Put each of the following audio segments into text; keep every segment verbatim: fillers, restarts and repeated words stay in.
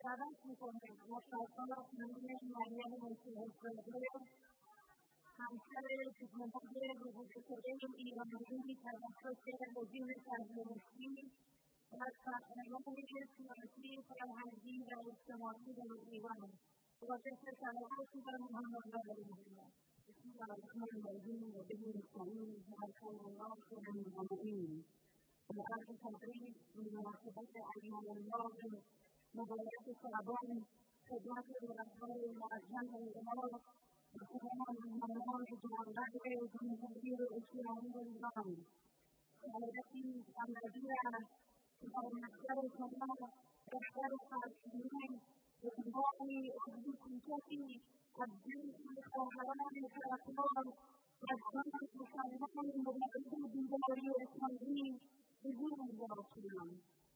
دعوت میکنه مصطفی خانم مریم مسیح الزاده همسر خدمتگر وزارتخانه ایرانی توسط رژیم صهیونیستی و سرکردگان سیاسی فرهنگی و اجتماعی در ایران واجد صلوات بر محمد و آل محمد. بسم الله الرحمن الرحیم و به نستعین توکل علی الله العظیم. عرض تبریک بمناسبت ایام الله مبارک شعبان خدمت رهبر معظم انقلاب و تمام مهمانان جوانقدر جمهوری اسلامی ایران، سعادتی سرمدی است که با مقدر شما رهبر خرسندان به عنوان عضو کوچکی از جنس خواهران طرفدار و جان مسلمان مبارز بیداری اسلامی حضور داشتم.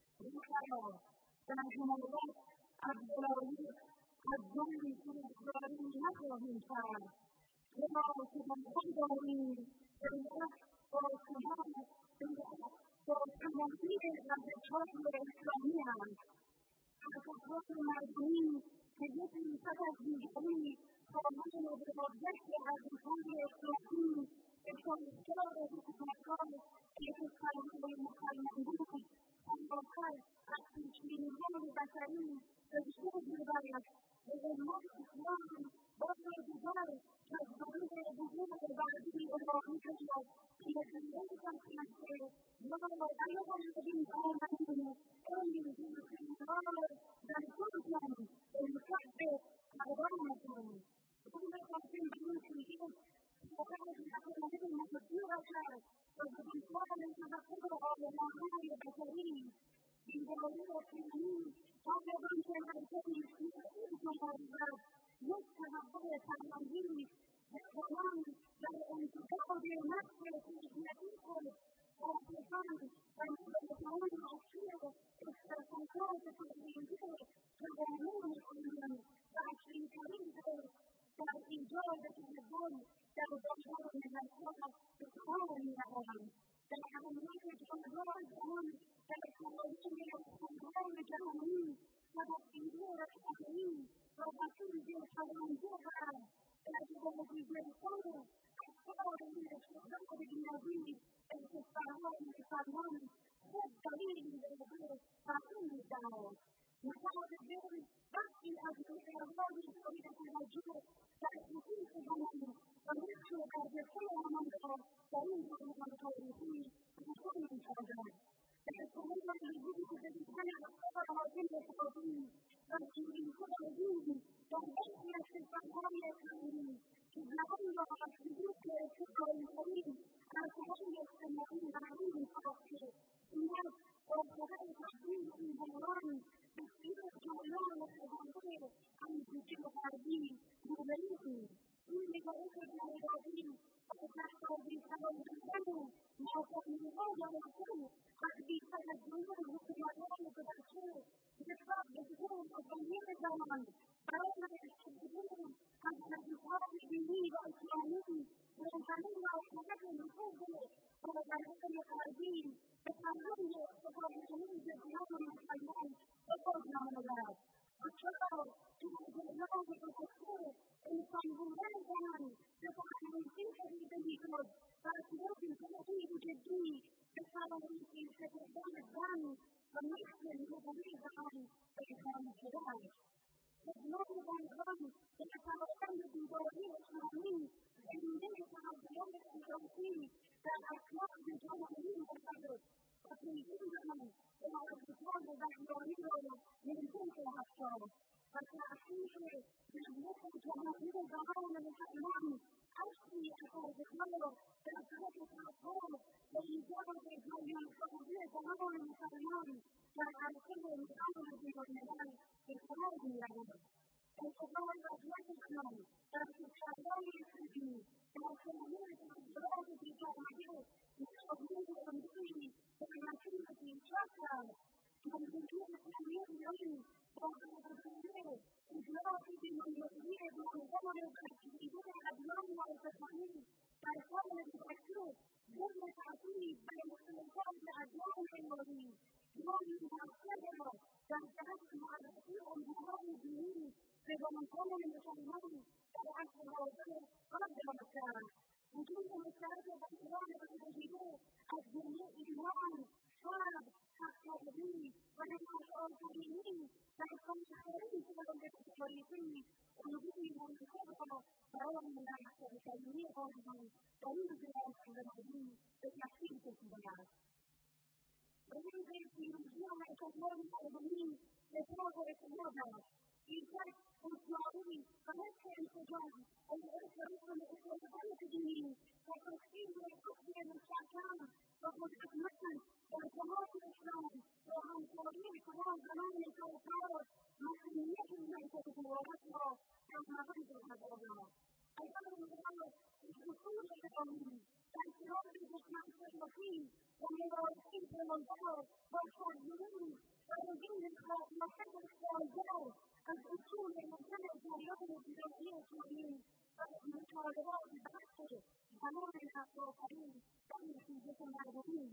رفقا، در حمایت از ولایت از جنگ سوگواری نخواهیم کرد، چرا که باور داریم بیعت با شما بیعت با تمامی ارزش‌های اسلامی است. حرکت‌های مردمی که یک نیمصد از دیگری خواهان متوجه ارزش‌های اسلامی به سازگار حکومت‌ها که کشورهای مسلمان بود همراهتر از پیشبینی‌های بشری به وجود می‌آید و امت اسلام بار دیگر تجربه حضور بعدی الهی شد که نتیجه داشتند که ما نیامدیم و آمدیم ای دوستان در خودتان به نصب پیامتان. روز خواستیم به این چیزی واقعا نکنه مفتی باشد و به دیدگاه تفکر عالمانه بشری بیداری اسلامی طالبان که مرکزی سیاسی شمارد یک تحول فرهنگی جوانان در انتقاد نقش تجربی خود حافظان و مدافعان اصلی احساسات فرهنگی جوانان مسلمان و اصلی‌ترین در ایجاد تحول در بازار ملت‌ها به کار می‌روند. در اهمیت جایگاه آن در سراسر اقتصادهای جهانی و تفکیری رهبری و بسیج فرهنگی است در جوابی گرفتن افکار استقلال بی‌نظیر در کشورهای مسلمان خود دلیل داده باقی می‌دارد. نهاد دل بخشی از محورهای قابل توجه در خصوص زمان و نقش برجسته آنان را در این دوران تاریخی روشن می‌سازد. در تمام وجود دیدن افکار حاکم اقتصادی و شیرین‌ها موجود در برخی از کشورهای اسلامی که زبان را از سلوک استقلال‌گرایی ارکان اجتماعی معلوم ساخته اینک با خبر تحریم این بحران بسیار جریان خزانه اندیشه غربی روبرویم. این نگرش جانبداری و تحت‌آوری قرار دادن ناکامی‌های ممکن از بی‌توجهی حکومت‌های گذشته نسبت به حقوق بنی زنان برای استفاده از ارزش‌های دینی و اسلامی منحنی و عاقبت نفوذ باورهای غربی به فرهنگ استفاده‌کننده زنان مسلمان باز نماید. و چرا که در جریان گذشته انسان بودن زن به فرهنگی پدیده می‌شد و اصلاً تأثیر جدی به فرهنگی سپردن زن و نقش نبوی زن اعلام شده است. خدمت زنان در فرآیند بیداری اسلامی زمینه تحولات اساسی در اخلاق جامعه می‌باشد و پیشین آن با ارزش‌های بهایی را ممکن خواهد ساخت و تأسیس جمعیت جماهیر زنان مسلمان اشکی اساس‌کار در طرف تفکر و ایجاد جریان‌سازی زنان مسلمان در عرصه نظام بین‌الملل به کار می‌رود. انتقال وضعیت اسلام در کشورهای اسلامی در سامانه تغییرات بی‌جامعه نشانه امروزی در مسیر پیشرفت است. جمهوری اسلامی ایران با قدرت‌مند اجلاس بین‌المللی بانوان برگزیده ادیان و اعتقادی در سال گذشته ضمن تأکید بر مخالفت ادیان الهی جایی مؤثر را در جهت معرفی آنها ولا من المسلمين طبعا في الموضوع قدر مسار وجود مسار باحترام الوجودية الدينية إيمان شعب حقاني ونحن الأوروبيين نحن خارج من التاريخي ونبني من الخبرة فهو من التاريخية أيضا دليل ذلك الذي بالتحقيق في البيان. ومن التكنولوجيا والتطور العلمي لتطور الرياضة إيجاد مصنعي فنفس الانسجام والإرث الإسلامية الديني وتسهيل الأسرة للشعب وقدرة مثل وجماعة الإسلام وعن طريق كلام زمان الكوكب مسؤولية من تطوراتها كما تنظر هذا الأمر. الأمر الأول الحصول على الأمن اعتراف بالإسلام الوحيد ومباركين في المنطقة والحاضرين ووجود محل الإخراجات الأصول المختلفة اليوم البدائية الشعبية والمطالبات بحث زمان الآخرين في جسم العالمين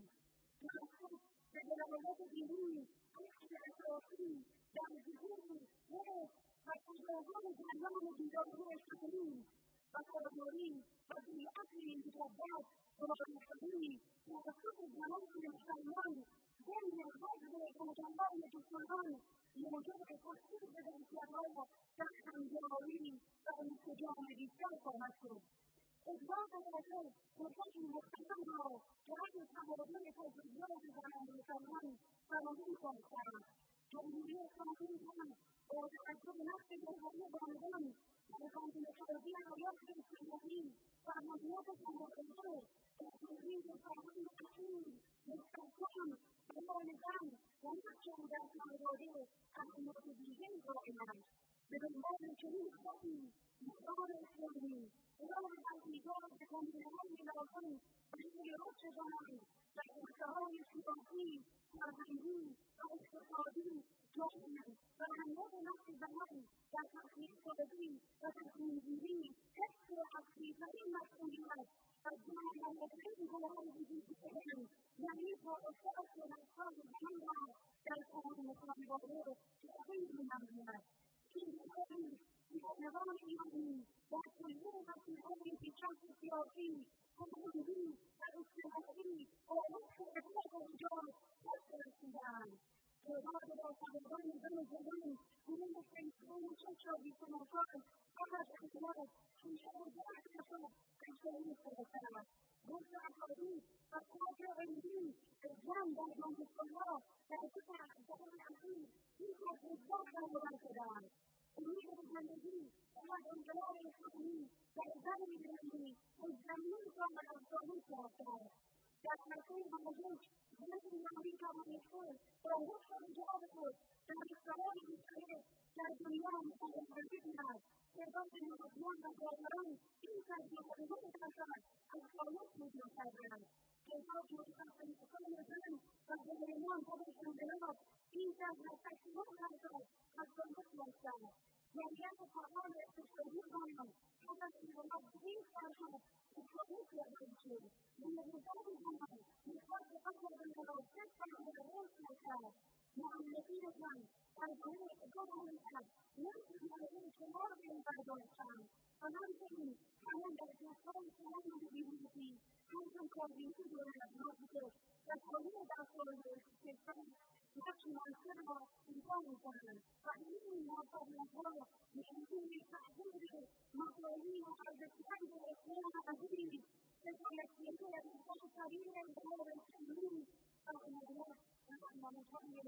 تخصص الدلالات الدينية أكثر الأساسيين يعززون وقت والتجاوزون الزمان البدائية الشعبية والتدورين وفي أكل المجدات والمحتوين وخصوص الزمان المسلمان بين الغزو والمجمعية السلطان لمجرد تخصيص الانتقال تحت الجوارين والانسجام بالسلطة والمسلوب. إجراء الأساس وفشل مختصرها كأن تمرضية الزيارة الزمان المسلمان قانونية الساعة جمهورية قانونية وتحكم نفس الجمهورية رمضان وكانت السعودية ويأخذ السعوديين وعمليات المخرجات تأثيرين القانون الأصيل للتحكم والنظام ونحكم ذات الموضوع عن المرتبين والعلاج بضمان الكريم الخطي مقدار الإسلامي ولو الأنتيجار بكم من العلم الأوطان بشكل رشد جماعي لكن التهاوي السياسي والعلمي والاقتصادي جميعا فأهمية نفس الزمان كتأثير سببي وتكويني تكثر عقليتين مسؤوليات الدعم الذي هو هذه الكلام يعيش الأساس والأساس الجميعة كالقرون المتنبرة تأثير من الناس كيف يقول النظام الإيراني والتجربة في الأمر في الشرق السياسي والهندي والاجتماعي ونفس أساس الرجال نفس السودان وهذا الأصابعان بين الزمان من التنسيق والشرق بسنوات خرج اختلاف في شهر واحد عشر عشرين سنة وسع الحديث القاطع الدين الجانب من الصلاة فأتبع الزمان الأخير يوجد بالضبط والانتظار ويوجد الجانبين وهذا الجلال الإسلامي فالزمن الإسلامي والزمين كما الأفضلية والسعادة كأسمتين بوجود بلد أمريكا والإسلام ووصف الجوابة كان السلام بالسلام كالدنيان والعزيزنا كبرد المضمون والدوران إنسان يقدمون الأسان الخلوص من الأسان كبرد متقسم كل الزمن فالدنيان قبل الانقلاب إنسان يستحسنون الأسان الخلوص والأسان وإياه القرآن يستشهدون عنهم حتى في المضمون والأسان الخلوص والأسان من النظام الجمعي يخاف أكبر من الأسان من الرئيس والأسان معلقين الجمع الجميع قبل الأسان يمكن أن يكون من بعض الأحكام فممكن أن يكون كلام بالإنجليزي ممكن كوردينيشن والمناطق والقانون الأصول للاستثمار لكن السرعة إنسان سهل فإن المعطى الأخرى يمكن لتحديد مطالب وحد السعي والإسلام العزيز تجعل السياسة الإنسان قليلا بهذا التمرين أو المدرسة نحن نكمل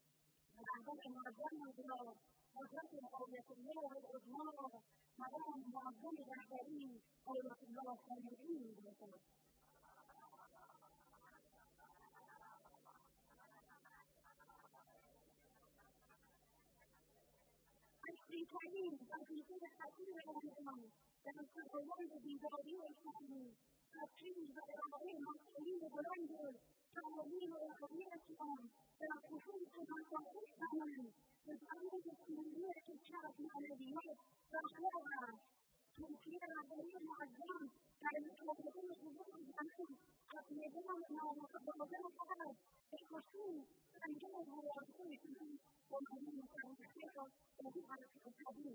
الأعضاء المنظمة وجدنا أولياء الله والإجماع مدام معظم الأحبارين أولياء الله والصالحين بالخير. الشيطانين الذين حاكمين على الأمم تمسكون بذرية الحاكمين حاكمين بأربعين مسؤولين بلندن تعلمين وخبيرة الأمم تنقصون عن تنقص أمام تجعلون تسمية الشعب العربيات فأخلاقها تنكير العبرية المعظم تعلمون حضور الأمم أطلبون مع مقدمة الحرب الخصوم عن جهة وعقول ومعلومة عن الحقيقة وبعض الحديث من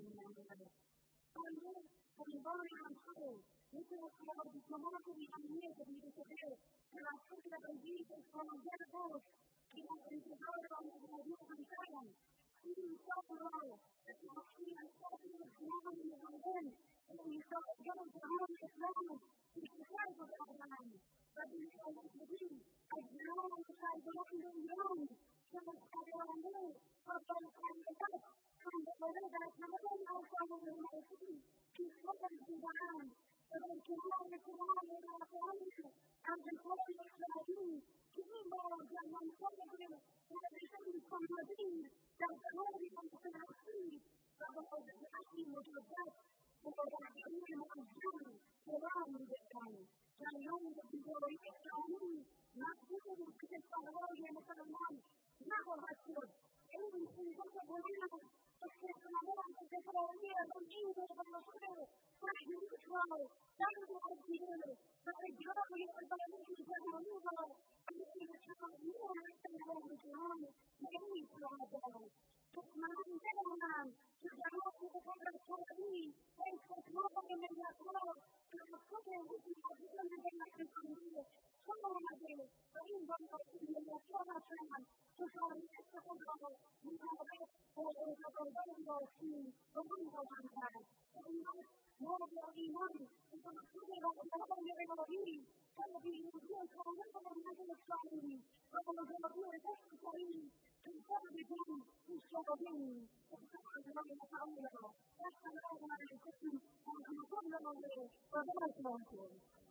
Quando coinvolge ancora tutte le cose di comodo di ambiente di sapere che la storia del vita sono delle cose che non considerano la vita di Italia. Quindi proprio perché la storia è stata una fenomeno di bambini e mi sto vedendo che non è fenomeno di scoperto da Abramo. La vita è così, è giorno che sta volando in giorno, sono state a noi, proprio in qualità. Quando voleva la donna quando voleva così, che cosa si darà? Perché non è trovare la famiglia, anche poi le cittadini, che vivono già non solo per la vita di famiglia, dal valore di considerazioni, ma dopo il attimo di oggetto, dopo la prima mansione, che l'anno del cane, che è l'uomo di voi che è lui, ma pure che fa voglia di fare male, ma come e lui si dice voleva perché una volta che trovia non giusto per lo sapere fare di rituale tanto a dire fare giorni per fare di giorno e quindi facciamo io non è un giorno ma lui trova ma non è una che abbiamo tutto per la lì e se trova che mi ha trovato per la sua bisogno della famiglia sono una delle ringo di la sua nazione che sono in questo controllo di una vez o una volta si comunque mangiare nuovi animali che sono tutti da vedere lì quello di Dio sono molto molto solidi come lo sono due questi carini che sono di più che sono bene e sono di nuovo la paura questa è una di questi sono quello che lo devo